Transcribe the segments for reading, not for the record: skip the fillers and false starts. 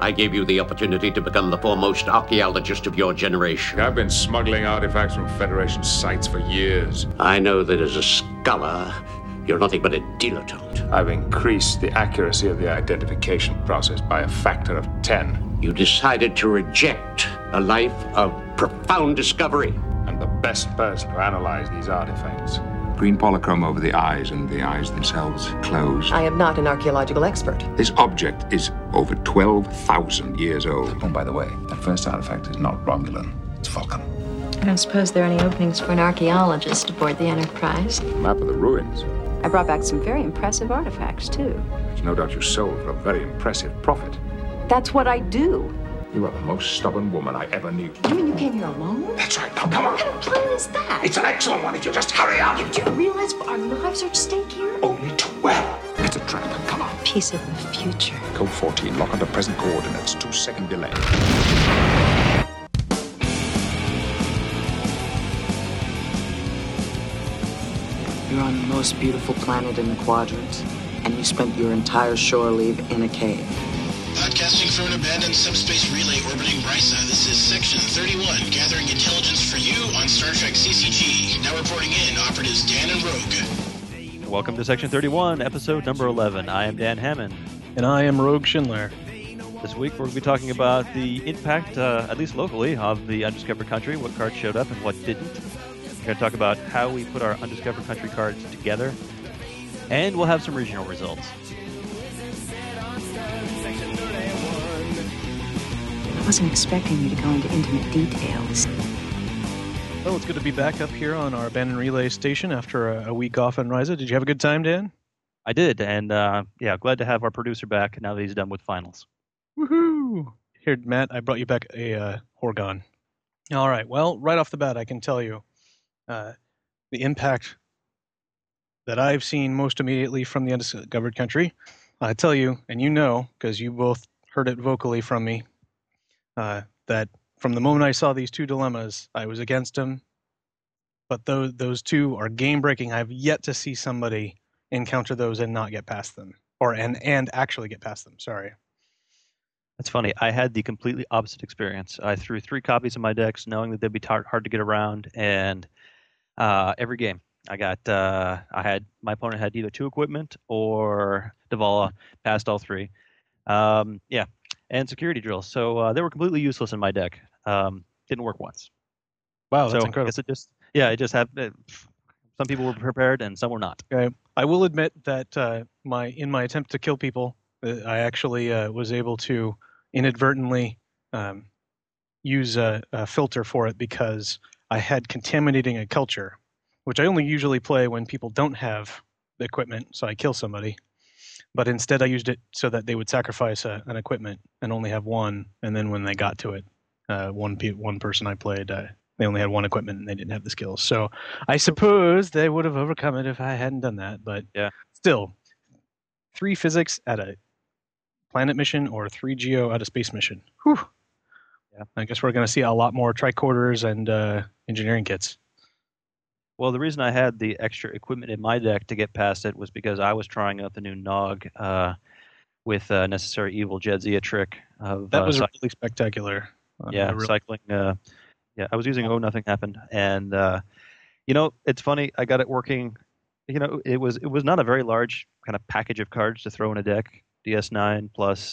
I gave you the opportunity to become the foremost archaeologist of your generation. I've been smuggling artifacts from Federation sites for years. I know that as a scholar, you're nothing but a dilettante. I've increased the accuracy of the identification process by a factor of 10. You decided to reject a life of profound discovery. I'm the best person to analyze these artifacts. Green polychrome over the eyes, and the eyes themselves closed. I am not an archaeological expert. This object is over 12,000 years old. Oh, by the way, that first artifact is not Romulan, it's Vulcan. I don't suppose there are any openings for an archaeologist aboard the Enterprise. Map of the ruins. I brought back some very impressive artifacts, too. There's no doubt you sold for a very impressive profit. That's what I do. You are the most stubborn woman I ever knew. You mean you came here alone? That's right, now come on. What kind of plan is that? It's an excellent one if you just hurry up. Do you realize our lives are at stake here? Only too well. It's a trap, come on. Piece of the future. Code 14, lock onto present coordinates, 2-second delay. You're on the most beautiful planet in the quadrant, and you spent your entire shore leave in a cave. Broadcasting from an abandoned subspace relay orbiting Risa, this is Section 31, gathering intelligence for you on Star Trek CCG. Now reporting in, operatives Dan and Rogue. Welcome to Section 31, episode number 11. I am Dan Hammond. And I am Rogue Schindler. This week we're going to be talking about the impact, at least locally, of the Undiscovered Country, what cards showed up and what didn't. We're going to talk about how we put our Undiscovered Country cards together, and we'll have some regional results. I wasn't expecting you to go into intimate details. Well, it's good to be back up here on our abandoned relay station after a week off on Risa. Did you have a good time, Dan? I did, and glad to have our producer back now that he's done with finals. Woohoo! Here, Matt, I brought you back a Horgon. All right, well, right off the bat, I can tell you the impact that I've seen most immediately from the Undiscovered Country. I tell you, and you know, because you both heard it vocally from me, that from the moment I saw these two dilemmas, I was against them. But those two are game-breaking. I've yet to see somebody encounter those and not get past them, and actually get past them. Sorry. That's funny. I had the completely opposite experience. I threw 3 copies in my decks, knowing that they'd be hard to get around, and every game my opponent had either 2 equipment or Davala passed all 3. And security drills. So they were completely useless in my deck. Didn't work once. Wow, that's incredible. I guess it just had. Some people were prepared and some were not. Okay. I will admit that in my attempt to kill people, I actually was able to inadvertently use a filter for it because I had contaminating a culture, which I only usually play when people don't have the equipment, so I kill somebody. But instead, I used it so that they would sacrifice an equipment and only have one. And then when they got to it, one person I played, they only had 1 equipment and they didn't have the skills. So I suppose they would have overcome it if I hadn't done that. But yeah, still, 3 physics at a planet mission or 3 geo at a space mission. Whew. Yeah, I guess we're going to see a lot more tricorders and engineering kits. Well, the reason I had the extra equipment in my deck to get past it was because I was trying out the new Nog with Necessary Evil Jadzia trick. That was really spectacular. Cycling. I was using Oh Nothing Happened, and it's funny. I got it working. It was not a very large kind of package of cards to throw in a deck. DS9 plus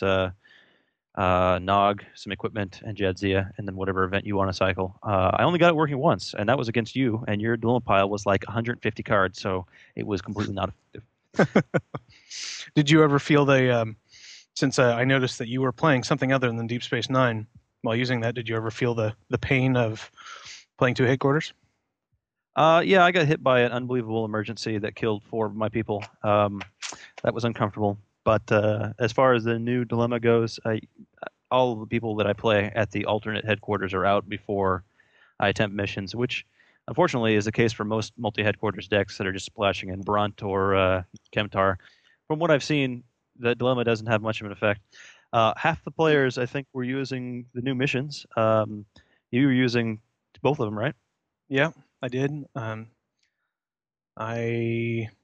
Nog, some equipment, and Jadzia, and then whatever event you want to cycle. I only got it working once, and that was against you, and your dilemma pile was like 150 cards, so it was completely not effective. Did you ever feel since I noticed that you were playing something other than Deep Space Nine while using that, did you ever feel the pain of playing 2 headquarters? Yeah, I got hit by an unbelievable emergency that killed 4 of my people. That was uncomfortable. But as far as the new dilemma goes, all of the people that I play at the alternate headquarters are out before I attempt missions, which unfortunately is the case for most multi-headquarters decks that are just splashing in Brunt or Chemtar. From what I've seen, the dilemma doesn't have much of an effect. Half the players, I think, were using the new missions. You were using both of them, right? Yeah, I did. I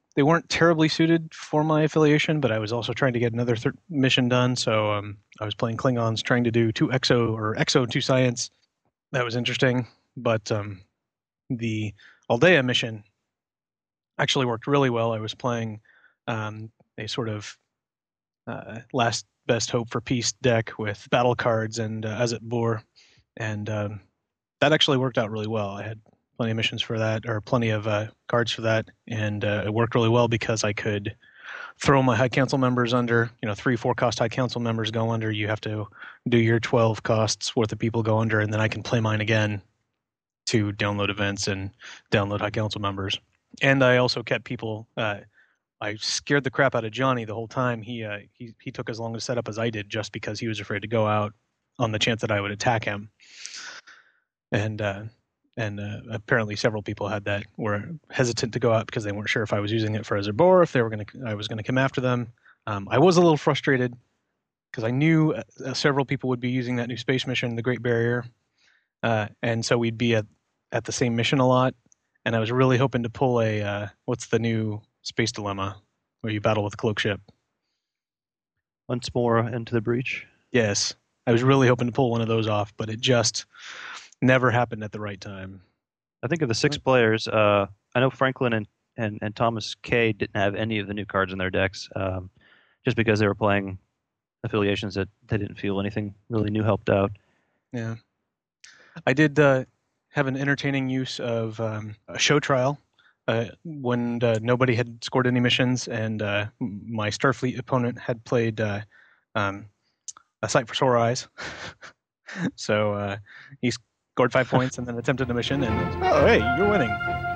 they weren't terribly suited for my affiliation, but I was also trying to get another mission done. So I was playing Klingons, trying to do 2 Exo or Exo 2 Science. That was interesting. But the Aldea mission actually worked really well. I was playing a sort of last best hope for peace deck with battle cards and Azet Bor, and that actually worked out really well. I had plenty of missions for that, or plenty of cards for that, and it worked really well because I could throw my High Council members under. 3-4 cost High Council members go under. You have to do your 12 costs worth of people go under, and then I can play mine again to download events and download High Council members. And I also kept people. I scared the crap out of Johnny the whole time. He took as long to set up as I did, just because he was afraid to go out on the chance that I would attack him. And apparently several people had that, were hesitant to go out because they weren't sure if I was using it for Azet Bor, if I was gonna come after them. I was a little frustrated because I knew several people would be using that new space mission, the Great Barrier, and so we'd be at the same mission a lot. And I was really hoping to pull a what's the new space dilemma where you battle with a cloak ship? Once more into the breach. Yes, I was really hoping to pull one of those off, but it just never happened at the right time. I think of the 6 players, I know Franklin and Thomas K didn't have any of the new cards in their decks, just because they were playing affiliations that they didn't feel anything really new helped out. Yeah. I did have an entertaining use of a show trial when nobody had scored any missions, and my Starfleet opponent had played A Sight for Sore Eyes. So he scored 5 points and then attempted a mission, and oh, hey, you're winning.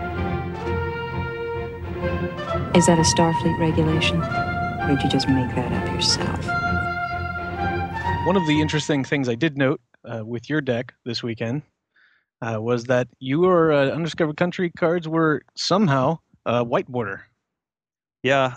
Is that a Starfleet regulation? Or did you just make that up yourself? One of the interesting things I did note with your deck this weekend was that your Undiscovered Country cards were somehow white border. Yeah,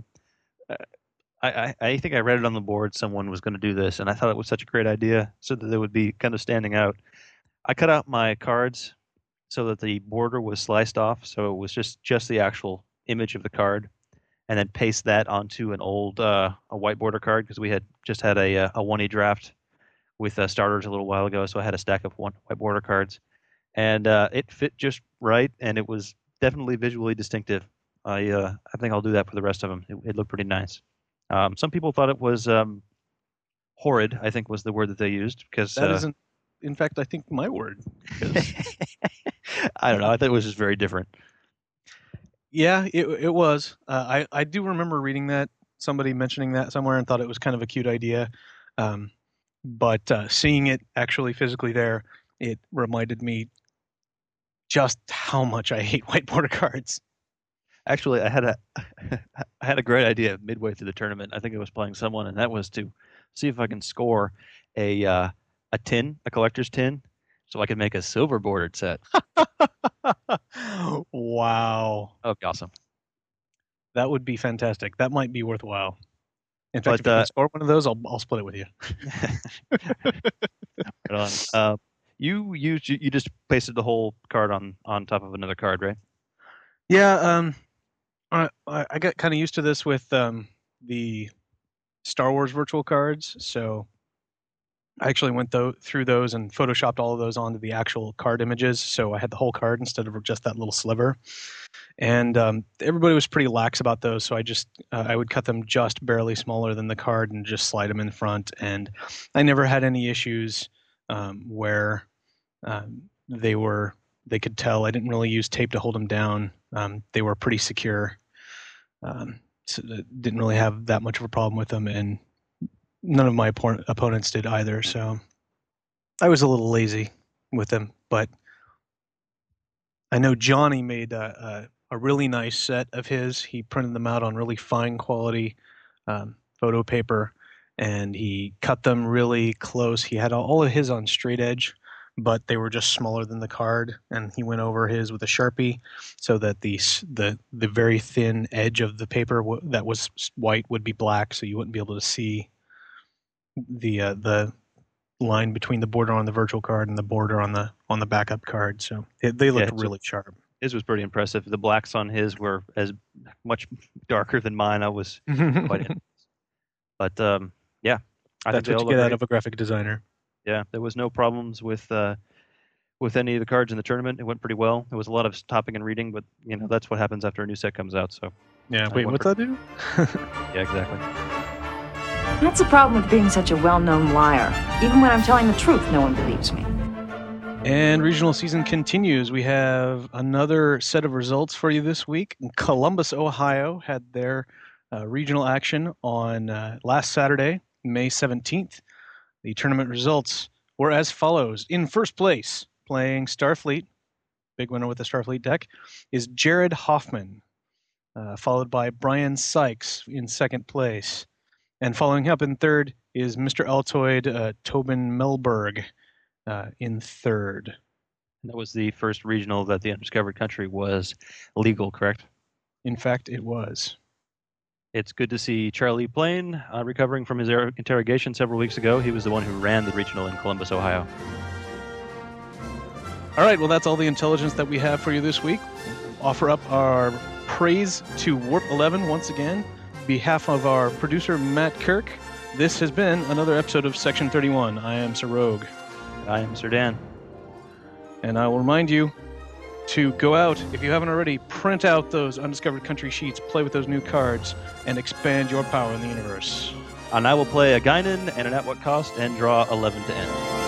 I think I read it on the board. Someone was going to do this, and I thought it was such a great idea, so that they would be kind of standing out. I cut out my cards so that the border was sliced off, so it was just the actual image of the card, and then paste that onto an old a white border card, because we had just had a 1E draft with starters a little while ago, so I had a stack of white border cards, and it fit just right, and it was definitely visually distinctive. I think I'll do that for the rest of them. It looked pretty nice. Some people thought it was horrid, I think was the word that they used, because that isn't, in fact, I think my word. I don't know. I thought it was just very different. Yeah, it was. I do remember reading that, somebody mentioning that somewhere, and thought it was kind of a cute idea. But seeing it actually physically there, it reminded me just how much I hate white border cards. Actually, I had a great idea midway through the tournament. I think I was playing someone, and that was to see if I can score a collector's tin, so I could make a silver bordered set. Wow. Oh, awesome. That would be fantastic. That might be worthwhile. In fact, if you can score one of those, I'll split it with you. Right on. You just pasted the whole card on top of another card, right? Yeah. I got kind of used to this with the Star Wars virtual cards, so I actually went through those and photoshopped all of those onto the actual card images, so I had the whole card instead of just that little sliver. And everybody was pretty lax about those, so I would cut them just barely smaller than the card and just slide them in front. And I never had any issues where they could tell. I didn't really use tape to hold them down. They were pretty secure, so didn't really have that much of a problem with them, and none of my opponents did either. So I was a little lazy with them, but I know Johnny made a really nice set of his. He printed them out on really fine quality photo paper, and he cut them really close. He had all of his on straight edge, but they were just smaller than the card, and he went over his with a Sharpie so that the very thin edge of the paper that was white would be black, so you wouldn't be able to see the line between the border on the virtual card and the border on the backup card. So they looked really sharp. His was pretty impressive. The blacks on his were as much darker than mine. I was quite impressed. But yeah, I That's think what you get out of a graphic designer. Yeah, there was no problems with any of the cards in the tournament. It went pretty well. There was a lot of stopping and reading, but that's what happens after a new set comes out. So yeah, wait, what's that do? Yeah, exactly. That's the problem with being such a well-known liar. Even when I'm telling the truth, no one believes me. And regional season continues. We have another set of results for you this week. Columbus, Ohio had their regional action on last Saturday, May 17th. The tournament results were as follows. In first place, playing Starfleet, big winner with the Starfleet deck, is Jared Hoffman, followed by Brian Sykes in second place. And following up in third is Mr. Altoid Tobin Melberg in third. That was the first regional that the Undiscovered Country was legal, correct? In fact, it was. It's good to see Charlie Plain recovering from his interrogation several weeks ago. He was the one who ran the regional in Columbus, Ohio. All right, well, that's all the intelligence that we have for you this week. Offer up our praise to Warp 11 once again. On behalf of our producer, Matt Kirk, this has been another episode of Section 31. I am Sir Rogue. I am Sir Dan. And I will remind you to go out, if you haven't already, print out those Undiscovered Country sheets, play with those new cards, and expand your power in the universe. And I will play a Guinan and an At What Cost and draw 11 to end.